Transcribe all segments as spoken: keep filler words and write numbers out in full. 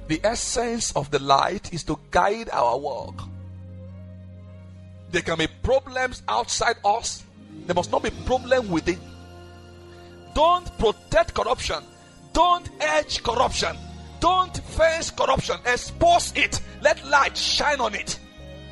The essence of the light is to guide our walk. There can be problems outside us. There must not be problem within. Don't protect corruption. Don't edge corruption. Don't fence corruption. Expose it. Let light shine on it.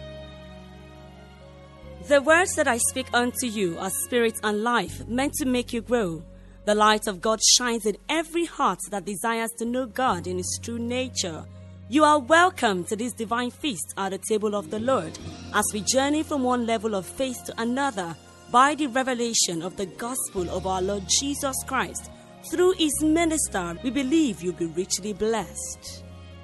The words that I speak unto you are spirit and life, meant to make you grow. The light of God shines in every heart that desires to know God in His true nature. You are welcome to this divine feast at the table of the Lord, as we journey from one level of faith to another by the revelation of the gospel of our Lord Jesus Christ. Through His minister, we believe you'll be richly blessed.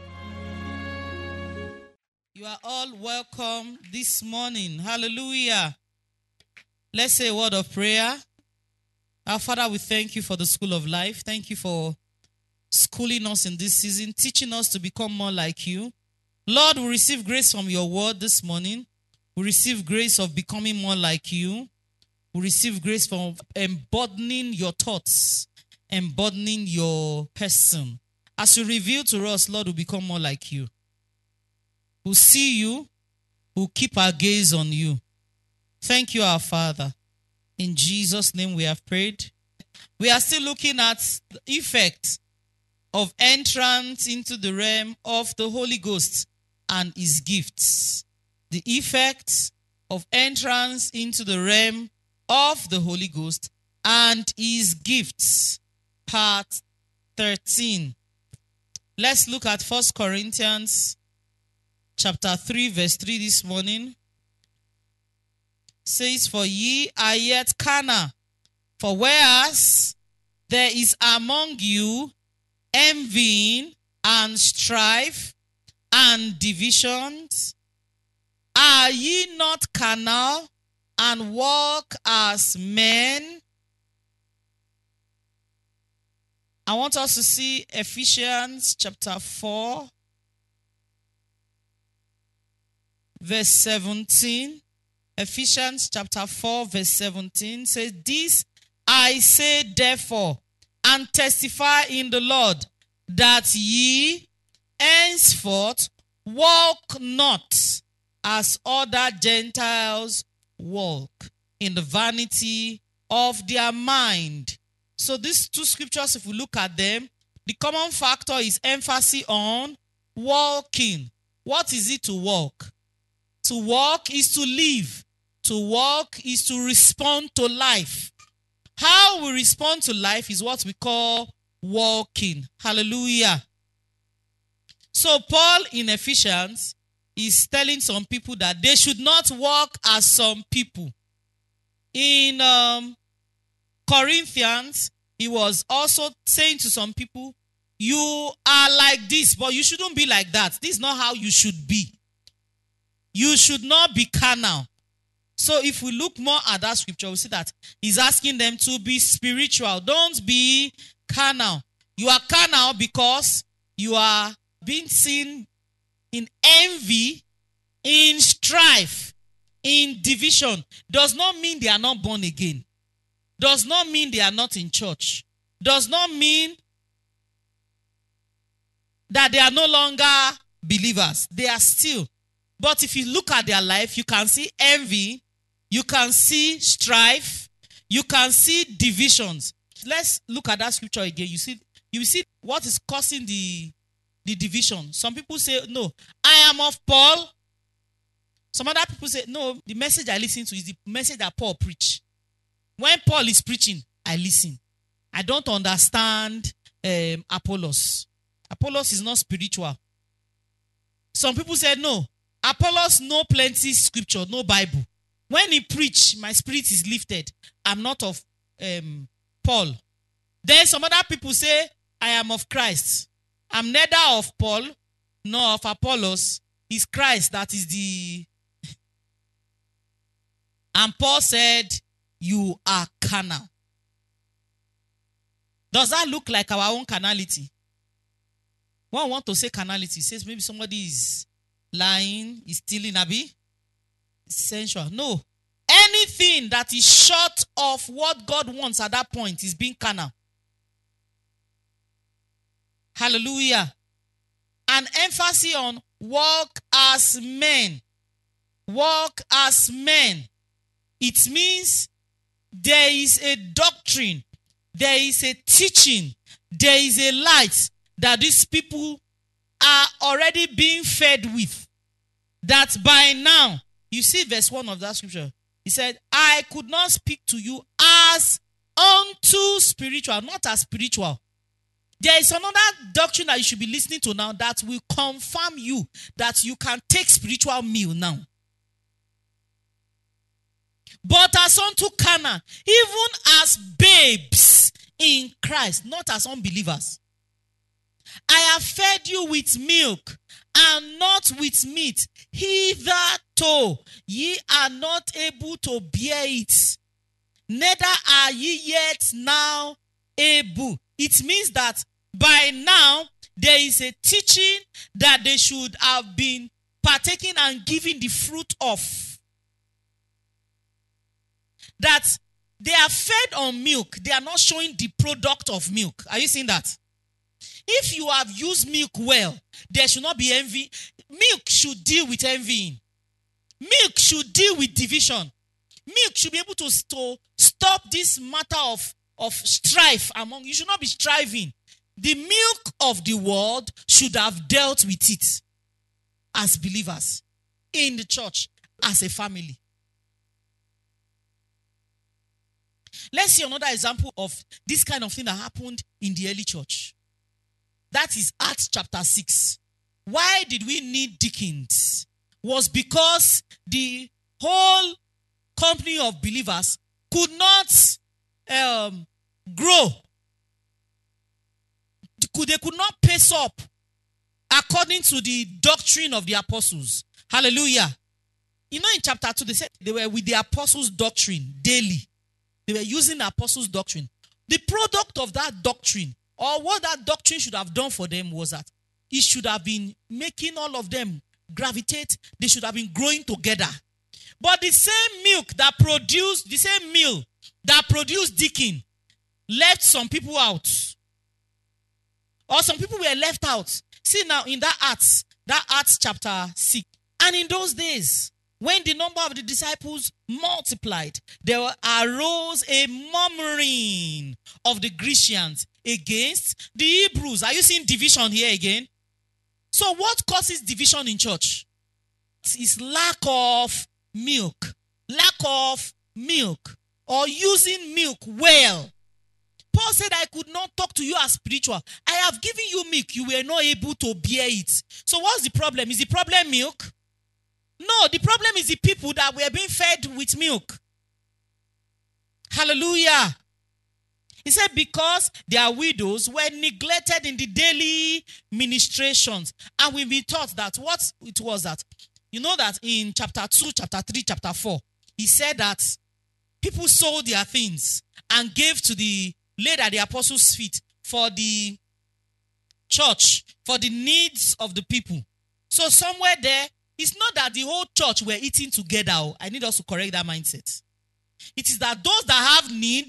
You are all welcome this morning. Hallelujah. Let's say a word of prayer. Our Father, we thank you for the school of life. Thank you for schooling us in this season, teaching us to become more like you. Lord, we receive grace from your word this morning. We receive grace of becoming more like you. We receive grace from embodying your thoughts, embodying your person. As you reveal to us, Lord, we become more like you. We'll see you. We'll keep our gaze on you. Thank you, our Father. In Jesus' name we have prayed. We are still looking at the effect of entrance into the realm of the Holy Ghost and His gifts. The effect of entrance into the realm of the Holy Ghost and His gifts. Part thirteen. Let's look at First Corinthians chapter three, verse three this morning. Says, for ye are yet carnal, for whereas there is among you envying and strife and divisions, are ye not carnal and walk as men? I want us to see Ephesians chapter four, verse seventeen. Ephesians chapter four, verse seventeen says, this I say therefore, and testify in the Lord, that ye henceforth walk not as other Gentiles walk, in the vanity of their mind. So these two scriptures, if we look at them, the common factor is emphasis on walking. What is it to walk? To walk is to live. To walk is to respond to life. How we respond to life is what we call walking. Hallelujah. So Paul in Ephesians is telling some people that they should not walk as some people. In um, Corinthians, he was also saying to some people, you are like this, but you shouldn't be like that. This is not how you should be. You should not be carnal. So if we look more at that scripture, we see that he's asking them to be spiritual. Don't be carnal. You are carnal because you are being seen in envy, in strife, in division. Does not mean they are not born again. Does not mean they are not in church. Does not mean that they are no longer believers. They are still. But if you look at their life, you can see envy, you can see strife, you can see divisions. Let's look at that scripture again. You see, you see what is causing the, the division. Some people say, no, I am of Paul. Some other people say, no, the message I listen to is the message that Paul preached. When Paul is preaching, I listen. I don't understand um, Apollos. Apollos is not spiritual. Some people said, no, Apollos no plenty scripture, no Bible. When he preach, my spirit is lifted. I'm not of um, Paul. Then some other people say, I am of Christ. I'm neither of Paul nor of Apollos. It's Christ that is the... And Paul said, you are carnal. Does that look like our own carnality? One want to say carnality. Says maybe somebody is lying, is stealing, Abi. Sensual. No. Anything that is short of what God wants at that point is being carnal. Hallelujah. an emphasis on walk as men. Walk as men. It means there is a doctrine, there is a teaching, there is a light that these people are already being fed with. That by now, you see verse one of that scripture. He said, I could not speak to you as unto spiritual, not as spiritual. There is another doctrine that you should be listening to now that will confirm you that you can take spiritual meal now. But as unto carnal, even as babes in Christ, not as unbelievers. I have fed you with milk and not with meat. Hitherto ye are not able to bear it, neither are ye yet now able. It means that by now there is a teaching that they should have been partaking and giving the fruit of. That they are fed on milk, they are not showing the product of milk. Are you seeing that? If you have used milk well, there should not be envy. Milk should deal with envying. Milk should deal with division. Milk should be able to, to stop this matter of, of strife among. You should not be striving. The milk of the world should have dealt with it as believers in the church, as a family. Let's see another example of this kind of thing that happened in the early church. That is Acts chapter six. Why did we need deacons? Was because the whole company of believers could not um, grow. They could not pace up according to the doctrine of the apostles. Hallelujah. You know, in chapter two, they said they were with the apostles' doctrine daily. They were using the apostles' doctrine. The product of that doctrine, or what that doctrine should have done for them, was that it should have been making all of them gravitate. They should have been growing together. But the same milk that produced, the same meal that produced deacon, left some people out. Or some people were left out. See now in that Acts, that Acts chapter six. And in those days, when the number of the disciples multiplied, there arose a murmuring of the Grecians against the Hebrews. Are you seeing division here again? So what causes division in church? It's lack of milk. Lack of milk. Or using milk well. Paul said, I could not talk to you as spiritual. I have given you milk. You were not able to bear it. So what's the problem? Is the problem milk? No, the problem is the people that were being fed with milk. Hallelujah. He said, because their widows were neglected in the daily ministrations. And we've been taught that what it was that. You know that in chapter two, chapter three, chapter four, he said that people sold their things and gave to the, laid at the apostles' feet for the church, for the needs of the people. So somewhere there, it's not that the whole church were eating together. I need us to correct that mindset. It is that those that have need,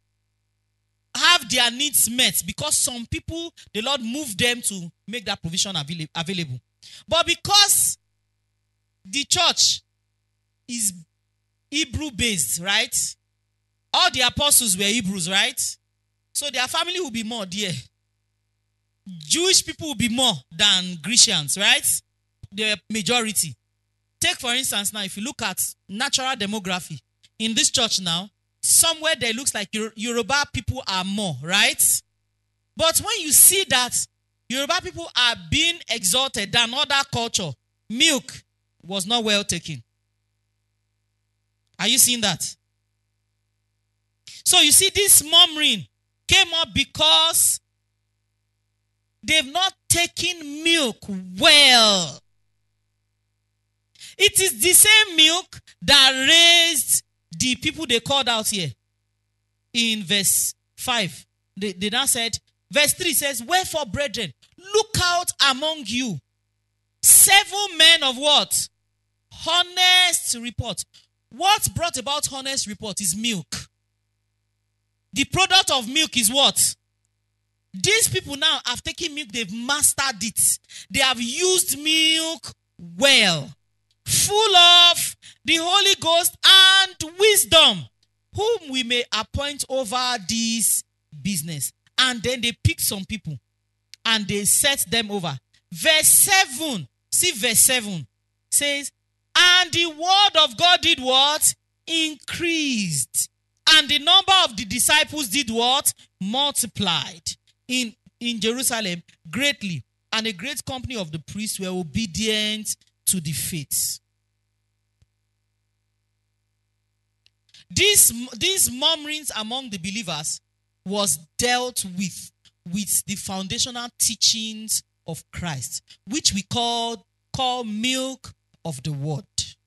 have their needs met, because some people, the Lord moved them to make that provision available. But because the church is Hebrew-based, right? All the apostles were Hebrews, right? So their family will be more dear. Jewish people will be more than Grecians, right? The majority. Take, for instance, now, if you look at natural demography, in this church now, somewhere there looks like Yoruba people are more, right? But when you see that Yoruba people are being exalted than other culture, milk was not well taken. Are you seeing that? So you see, this murmuring came up because they've not taken milk well. It is the same milk that raised the people they called out here. In verse five, they, they now said, verse three says, wherefore, brethren, look out among you seven men of what? Honest report. What brought about honest report is milk. The product of milk is what? These people now have taken milk, they've mastered it. They have used milk well, full of the Holy Ghost and wisdom, whom we may appoint over this business. And then they pick some people and they set them over. Verse seven, see verse seven, says, and the word of God did what? Increased. And the number of the disciples did what? Multiplied in, in Jerusalem greatly. And a great company of the priests were obedient to the faith. This, these murmurings among the believers was dealt with with the foundational teachings of Christ, which we call, call milk of the word.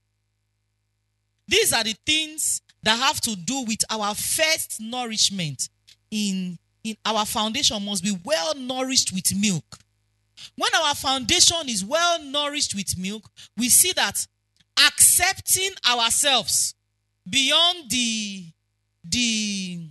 These are the things that have to do with our first nourishment. In, in our foundation must be well nourished with milk. When our foundation is well nourished with milk, we see that accepting ourselves beyond the, the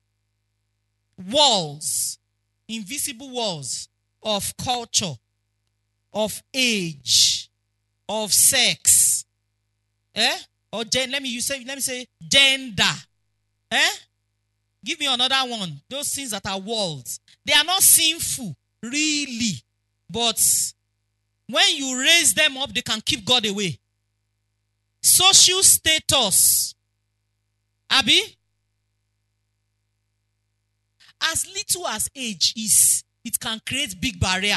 walls, invisible walls of culture, of age, of sex, eh? Or gen- let me use say, let me say gender, eh? Give me another one. Those things that are walls, they are not sinful, really, but when you raise them up, they can keep God away. Social status, Abi, as little as age is, it can create big barrier.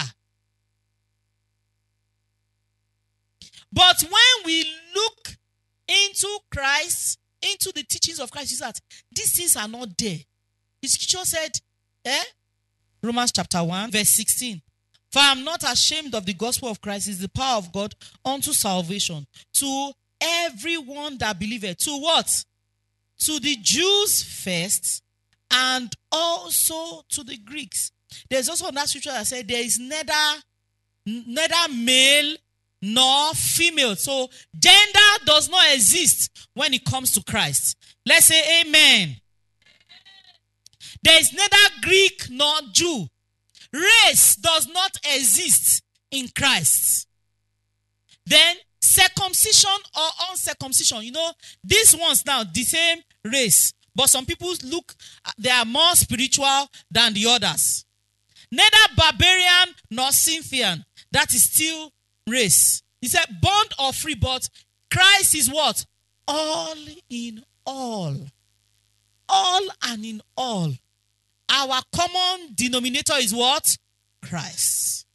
But when we look into Christ, into the teachings of Christ, is that these things are not there. The scripture said, eh? Romans chapter one, verse sixteen. For I am not ashamed of the gospel of Christ, is the power of God unto salvation to everyone that believeth. To what? To the Jews first, and also to the Greeks. There's also another scripture that said there is neither, neither male nor female. So gender does not exist when it comes to Christ. Let's say amen. There is neither Greek nor Jew. Race does not exist in Christ. Then circumcision or uncircumcision, you know, these ones now, the same race. But some people look, they are more spiritual than the others. Neither barbarian nor Scythian. That is still race. He said, bond or free, but Christ is what? All in all. All and in all. Our common denominator is what? Christ.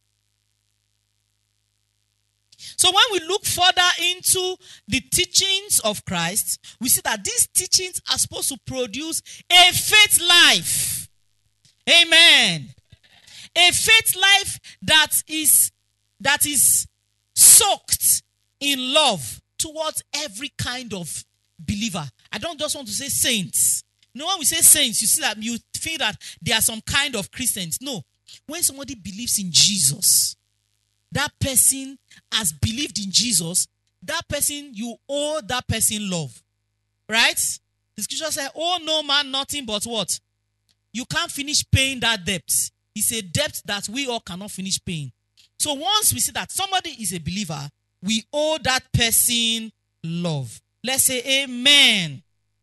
So when we look further into the teachings of Christ, we see that these teachings are supposed to produce a faith life. Amen. A faith life that is, that is soaked in love towards every kind of believer. I don't just want to say saints. You know, when we say saints, you see that you feel that they are some kind of Christians. No. When somebody believes in Jesus, that person has believed in Jesus, that person, you owe that person love. Right? The scripture says, owe no man nothing but what? You can't finish paying that debt. It's a debt that we all cannot finish paying. So once we see that somebody is a believer, we owe that person love. Let's say amen.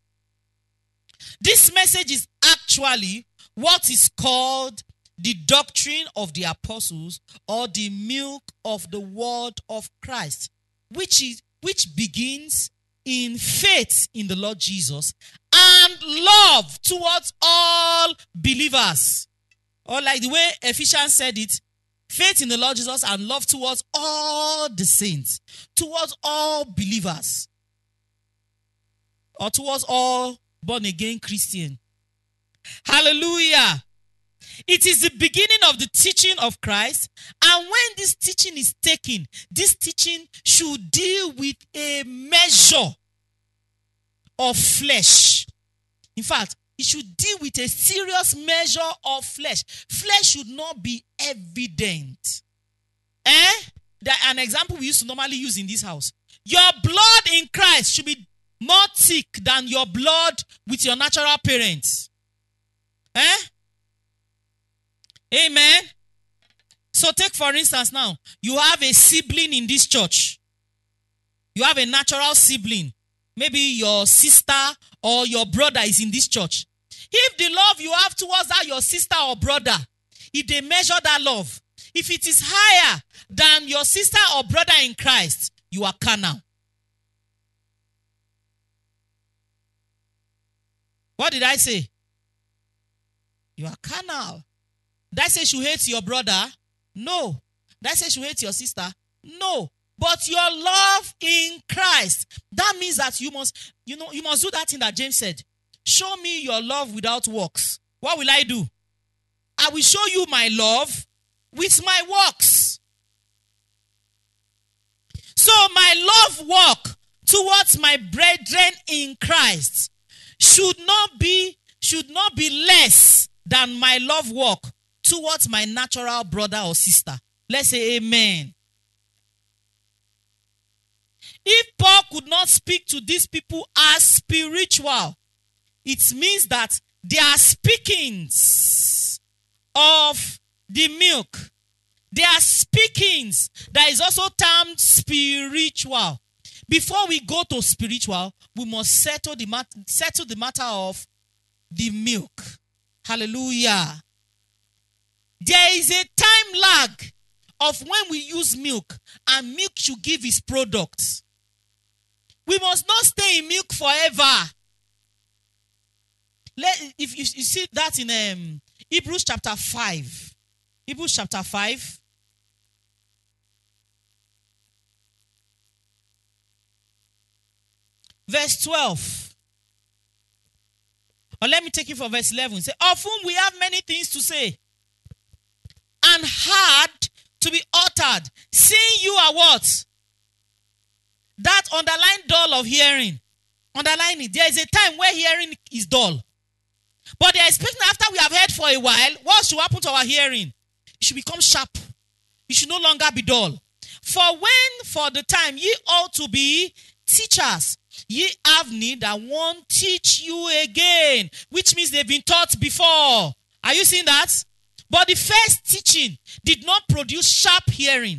This message is actually what is called the doctrine of the apostles, or the milk of the word of Christ, which is which begins in faith in the Lord Jesus and love towards all believers. Or like the way Ephesians said it, faith in the Lord Jesus and love towards all the saints, towards all believers, or towards all born-again Christians. Hallelujah. It is the beginning of the teaching of Christ. And when this teaching is taken, this teaching should deal with a measure of flesh. In fact, it should deal with a serious measure of flesh. Flesh should not be evident. Eh? There, an example we used to normally use in this house. Your blood in Christ should be more thick than your blood with your natural parents. Eh? Amen. So take for instance now, you have a sibling in this church. You have a natural sibling. Maybe your sister or your brother is in this church. If the love you have towards that your sister or brother, if they measure that love, if it is higher than your sister or brother in Christ, you are carnal. What did I say? You are carnal. Did I say you hate your brother? No. Did I say you hate your sister? No. But your love in Christ, that means that you must, you know, you must do that thing that James said. Show me your love without works. What will I do? I will show you my love with my works. So my love walk towards my brethren in Christ should not be, should not be less than my love walk towards my natural brother or sister. Let's say amen. If Paul could not speak to these people as spiritual, it means that their speakings of the milk, their speakings that is also termed spiritual. Before we go to spiritual, we must settle the, mat- settle the matter of the milk. Hallelujah. There is a time lag of when we use milk, and milk should give its products. We must not stay in milk forever. Let, if you, you see that in um, Hebrews chapter five. Hebrews chapter five. Verse twelve. Or let me take it from verse eleven. Say, of whom we have many things to say, and hard to be uttered, seeing you are what? That underline dull of hearing. Underline it. There is a time where hearing is dull. But they are expecting after we have heard for a while, what should happen to our hearing? It should become sharp. It should no longer be dull. For when for the time ye ought to be teachers, ye have need that one teach you again. Which means they've been taught before. Are you seeing that? But the first teaching did not produce sharp hearing,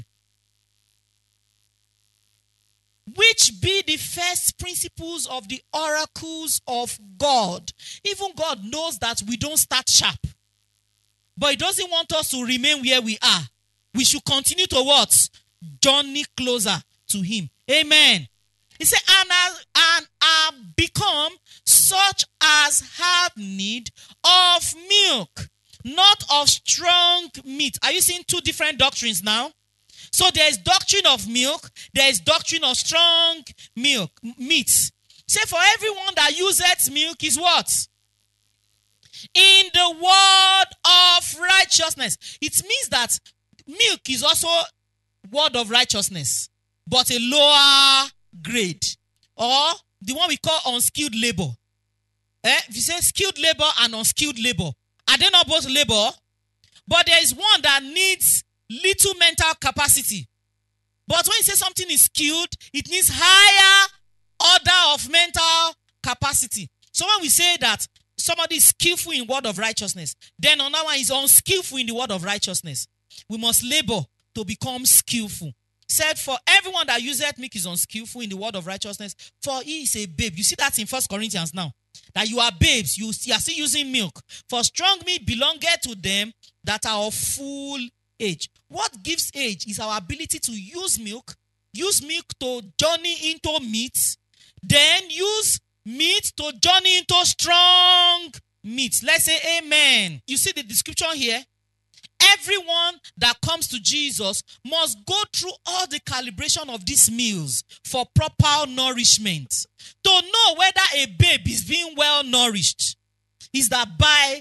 which be the first principles of the oracles of God. Even God knows that we don't start sharp. But he doesn't want us to remain where we are. We should continue to what? Journey closer to him. Amen. He said, and are, and are become such as have need of milk, not of strong meat. Are you seeing two different doctrines now? So there is doctrine of milk, there is doctrine of strong milk, meat. Say for everyone that uses milk is what? In the word of righteousness. It means that milk is also word of righteousness, but a lower grade, or the one we call unskilled labor. Eh? If you say skilled labor and unskilled labor, are they not both labor? But there is one that needs little mental capacity. But when you say something is skilled, it needs higher order of mental capacity. So when we say that somebody is skillful in word of righteousness, then another one is unskillful in the word of righteousness. We must labor to become skillful. Said for everyone that useth milk is unskillful in the word of righteousness, for he is a babe. You see that in First Corinthians now. That you are babes, you, you are still using milk. For strong meat belongeth to them that are of full age. What gives age is our ability to use milk, use milk to journey into meat, then use meat to journey into strong meat. Let's say amen. You see the description here? Everyone that comes to Jesus must go through all the calibration of these meals for proper nourishment. To know whether a babe is being well nourished is that by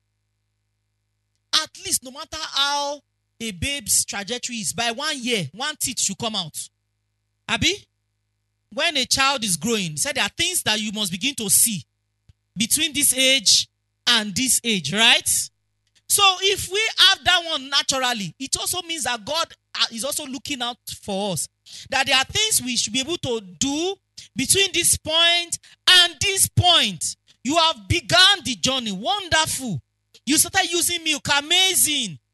at least, no matter how a babe's trajectory is, by one year, one teeth should come out. Abi? When a child is growing, said there are things that you must begin to see between this age and this age, right? So if we have that one naturally, it also means that God is also looking out for us. That there are things we should be able to do between this point and this point. You have begun the journey. Wonderful. You started using milk. Amazing.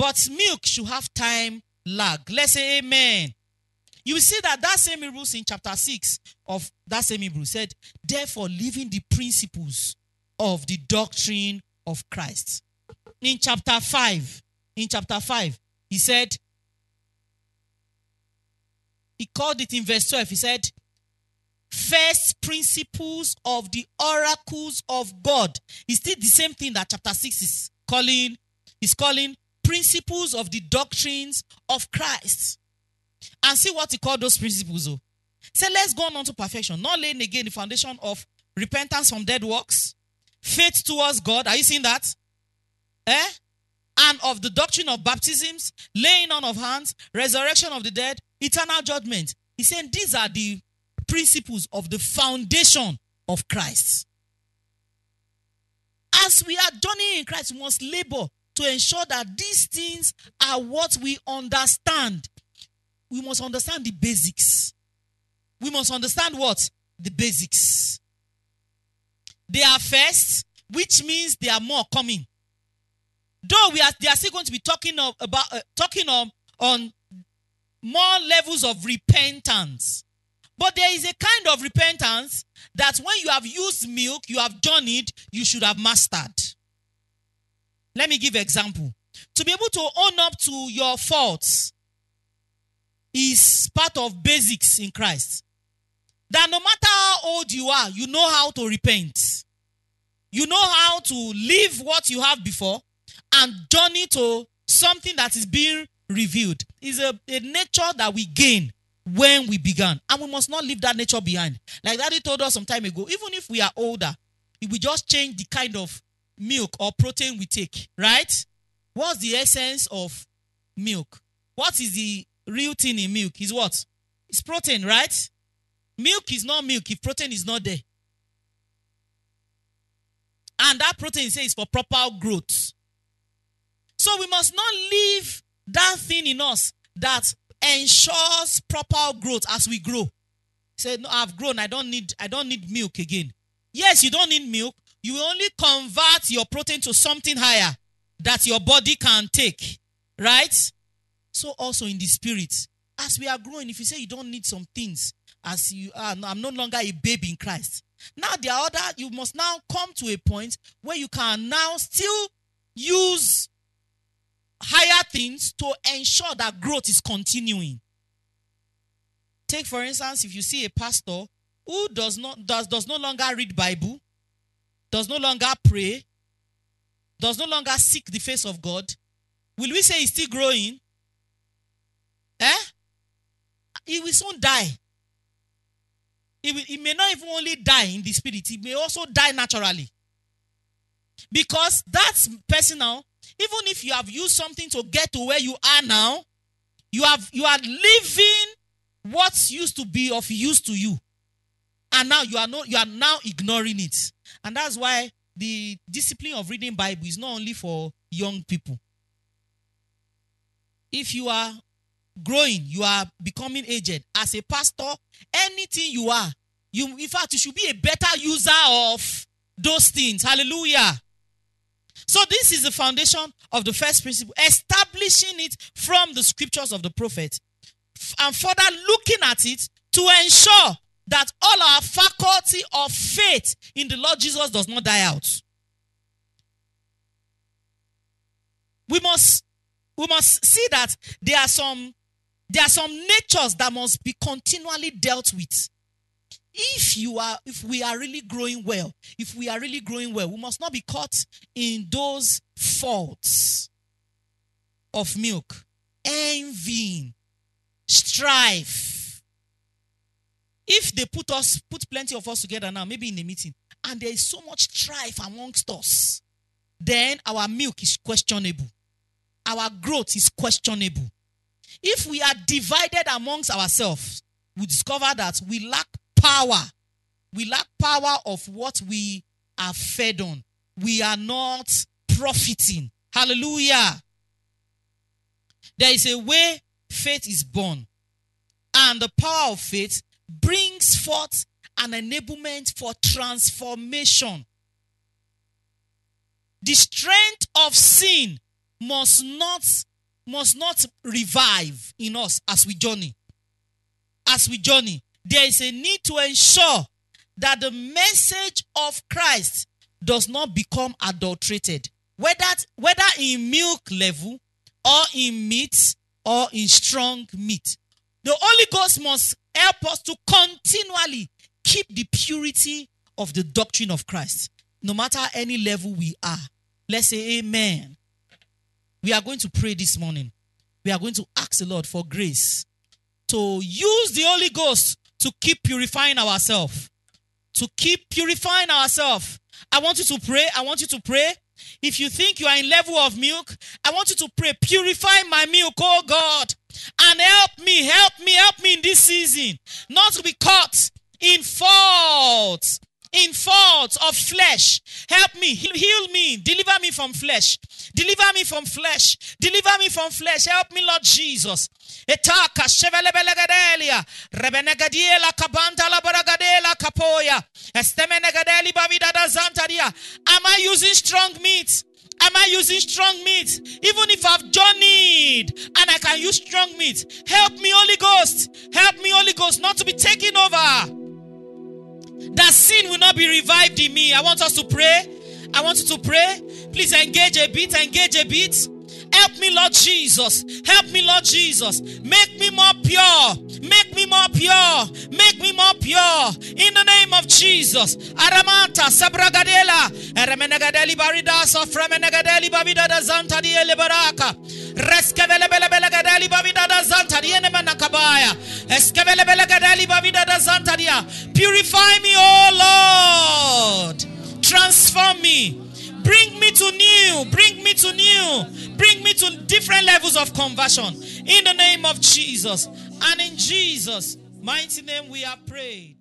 But milk should have time lag. Let's say amen. You will see that that same Hebrews in chapter six of that same Hebrews said, therefore, leaving the principles of the doctrine of Christ. In chapter five, in chapter five, he said, he called it in verse twelve, he said, first principles of the oracles of God. It's still the same thing that chapter six is calling, is calling principles of the doctrines of Christ. And see what he called those principles. Oh. So let's go on to perfection. Not laying again the foundation of repentance from dead works, faith towards God. Are you seeing that? Eh? And of the doctrine of baptisms, laying on of hands, resurrection of the dead, eternal judgment. He's saying these are the principles of the foundation of Christ. As we are journeying in Christ, we must labor to ensure that these things are what we understand. We must understand the basics. We must understand what? The basics. They are first, which means there are more coming. Though we are, they are still going to be talking of, about uh, talking of, on more levels of repentance. But there is a kind of repentance that when you have used milk, you have journeyed, you should have mastered. Let me give an example. To be able to own up to your faults is part of basics in Christ. That no matter how old you are, you know how to repent. You know how to leave what you have before and journey to something that is being revealed. It's a, a nature that we gain when we began. And we must not leave that nature behind. Like Daddy told us some time ago, even if we are older, if we just change the kind of milk or protein we take, right? What's the essence of milk? What is the real thing in milk? Is what? It's protein, right? Milk is not milk if protein is not there. And that protein says for proper growth. So we must not leave that thing in us that ensures proper growth as we grow. Say, no, I've grown, I don't need, I don't need milk again. Yes, you don't need milk. You will only convert your protein to something higher that your body can take. Right? So also in the spirit, as we are growing, if you say you don't need some things, as you are, I'm no longer a baby in Christ. Now the other, you must now come to a point where you can now still use higher things to ensure that growth is continuing. Take for instance, if you see a pastor who does not does, does no longer read Bible, does no longer pray, does no longer seek the face of God, will we say he's still growing? Eh? He will soon die. He, will, he may not even only die in the spirit, he may also die naturally. Because that person now, even if you have used something to get to where you are now, you have you are living what used to be of use to you. And now you are not you are now ignoring it. And that's why the discipline of reading Bible is not only for young people. If you are growing, you are becoming aged. As a pastor, anything you are, you in fact you should be a better user of those things. Hallelujah. So this is the foundation of the first principle, establishing it from the scriptures of the prophet, and further looking at it to ensure that all our faculty of faith in the Lord Jesus does not die out. We must, we must see that there are some, there are some natures that must be continually dealt with. If you are, if we are really growing well, if we are really growing well, we must not be caught in those faults of milk, envying, strife. If they put us, put plenty of us together now, maybe in a meeting, and there is so much strife amongst us, then our milk is questionable. Our growth is questionable. If we are divided amongst ourselves, we discover that we lack power. We lack power of what we are fed on. We are not profiting. Hallelujah. There is a way faith is born. And the power of faith brings forth an enablement for transformation. The strength of sin must not must not revive in us as we journey. As we journey, there is a need to ensure that the message of Christ does not become adulterated, whether, whether in milk level or in meat or in strong meat. The Holy Ghost must help us to continually keep the purity of the doctrine of Christ, no matter any level we are. Let's say amen. We are going to pray this morning. We are going to ask the Lord for grace to use the Holy Ghost to keep purifying ourselves. To keep purifying ourselves. I want you to pray. I want you to pray. If you think you are in level of milk, I want you to pray, purify my milk, oh God, and help me, help me, help me in this season, not to be caught in faults, in faults of flesh. Help me, heal me, deliver me from flesh, deliver me from flesh, deliver me from flesh. Help me, Lord Jesus. Etaka shevelebelegadelia rebenegadiela kabanta la baragadela kapoya estemenegadeli bavidada zantaria. Am I using strong meat? Am I using strong meat? Even if I've journeyed and I can use strong meat, help me, Holy Ghost. Help me, Holy Ghost, not to be taken over. That sin will not be revived in me. I want us to pray. I want you to pray. Please engage a bit, engage a bit. Help me, Lord Jesus. Help me, Lord Jesus. Make me more pure. Make me more pure. Make me more pure. In the name of Jesus. Aramanta sabragadela. Eremenegadeli baridas of Fremenegadeli babida da zanta di elebaraka. Reskevelebelegedeli babida da zanta di enemanakabaya. Eskevelebelegedeli babida da zanta dia. Purify me, oh Lord. Transform me. Bring me to new. Bring me to new. Bring me to different levels of conversion. In the name of Jesus. And in Jesus' mighty name we have prayed.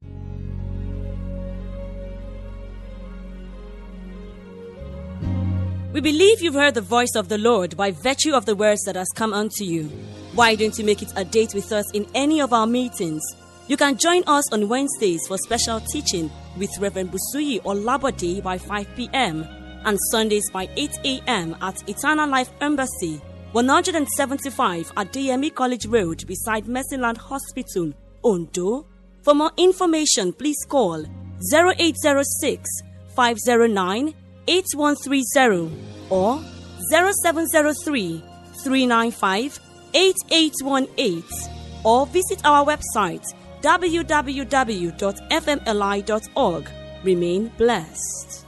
We believe you've heard the voice of the Lord by virtue of the words that has come unto you. Why don't you make it a date with us in any of our meetings? You can join us on Wednesdays for special teaching with Reverend Busuyi Olabode by five p.m. and Sundays by eight a.m. at Eternal Life Embassy, one seventy-five at D M E College Road beside Mercyland Hospital, Ondo. For more information, please call zero eight zero six, five zero nine, eight one three zero or zero seven zero three, three nine five, eight eight one eight or visit our website w w w dot f m l i dot org. Remain blessed.